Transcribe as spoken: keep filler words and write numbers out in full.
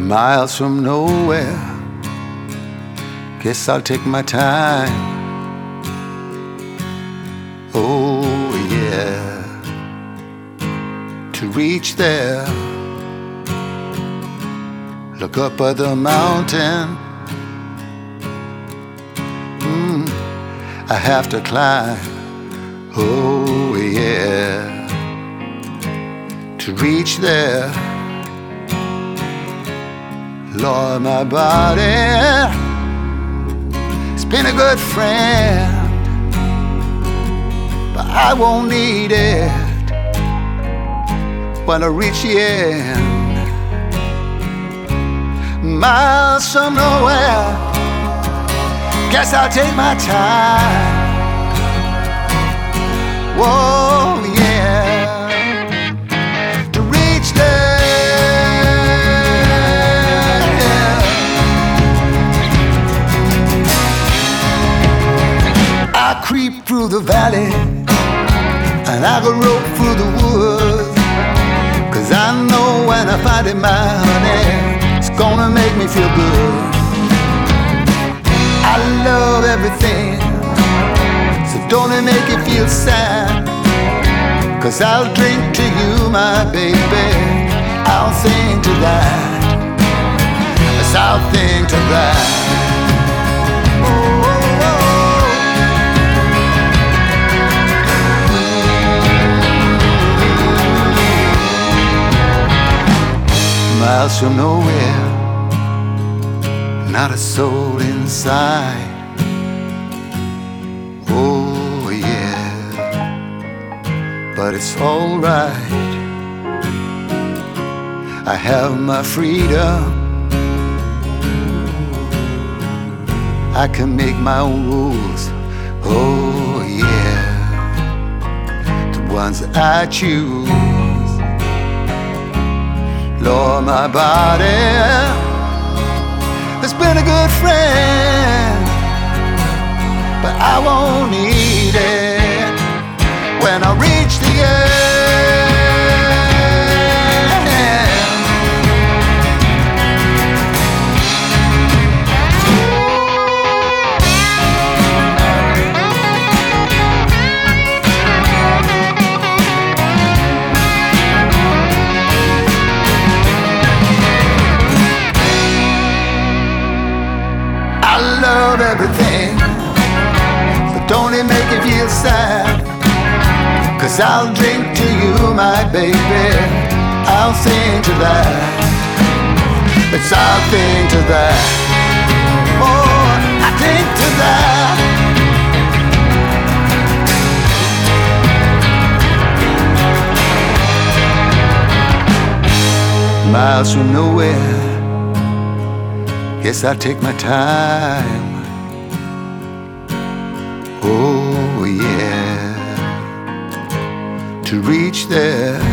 miles from nowhere. Guess I'll take my time. Oh yeah, to reach there. Look up at the mountain. mm, I have to climb. Oh yeah, to reach there. Lord, my body, it's been a good friend, but I won't need it when I reach the end. Miles from nowhere, guess I'll take my time. Whoa, yeah, to reach there. I creep through the valley and I go rope through the woods, 'cause I know when I find it, my honey, it's gonna make me feel good. I love everything, so don't it make you feel sad? 'Cause I'll drink to you, my baby, I'll sing to that. Yes, I'll sing to that. Miles from nowhere, not a soul inside. Oh yeah, but it's alright. I have my freedom. I can make my own rules. Oh yeah, the ones that I choose. Lord, my body, it's been a good friend, but I won't need it when I reach the end. I love everything, but don't it make you feel sad? 'Cause I'll drink to you, my baby, I'll sing to that. Yes, I'll sing to that. Oh, I think to that. Miles from nowhere, guess I'll take my time. Oh yeah, to reach there.